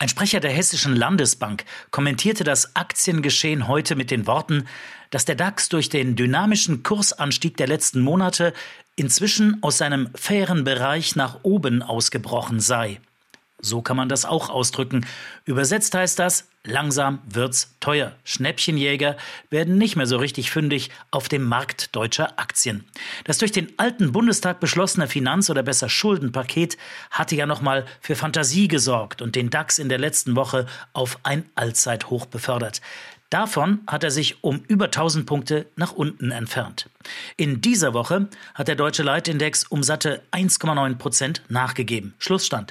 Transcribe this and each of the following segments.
Ein Sprecher der Hessischen Landesbank kommentierte das Aktiengeschehen heute mit den Worten, dass der DAX durch den dynamischen Kursanstieg der letzten Monate inzwischen aus seinem fairen Bereich nach oben ausgebrochen sei. So kann man das auch ausdrücken. Übersetzt heißt das, langsam wird's teuer. Schnäppchenjäger werden nicht mehr so richtig fündig auf dem Markt deutscher Aktien. Das durch den alten Bundestag beschlossene Finanz- oder besser Schuldenpaket hatte ja nochmal für Fantasie gesorgt und den DAX in der letzten Woche auf ein Allzeithoch befördert. Davon hat er sich um über 1000 Punkte nach unten entfernt. In dieser Woche hat der deutsche Leitindex um satte 1,9% nachgegeben. Schlussstand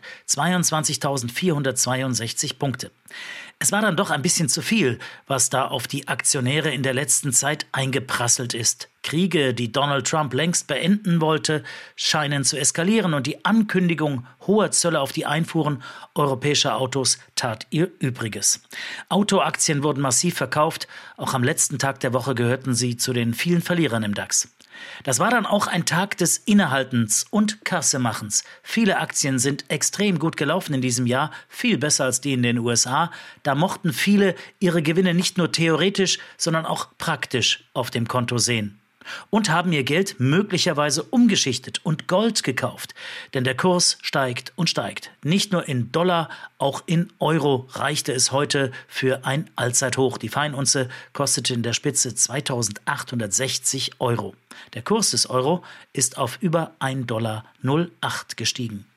22.462 Punkte. Es war dann doch ein bisschen zu viel, was da auf die Aktionäre in der letzten Zeit eingeprasselt ist. Kriege, die Donald Trump längst beenden wollte, scheinen zu eskalieren und die Ankündigung hoher Zölle auf die Einfuhren europäischer Autos tat ihr Übriges. Autoaktien wurden massiv verkauft, auch am letzten Tag der Woche gehörten sie zu den vielen Verlierern im DAX. Das war dann auch ein Tag des Innehaltens und Kassemachens. Viele Aktien sind extrem gut gelaufen in diesem Jahr, viel besser als die in den USA. Da mochten viele ihre Gewinne nicht nur theoretisch, sondern auch praktisch auf dem Konto sehen. Und haben ihr Geld möglicherweise umgeschichtet und Gold gekauft. Denn der Kurs steigt und steigt. Nicht nur in Dollar, auch in Euro reichte es heute für ein Allzeithoch. Die Feinunze kostete in der Spitze 2.860 €. Der Kurs des Euro ist auf über 1,08 $ gestiegen.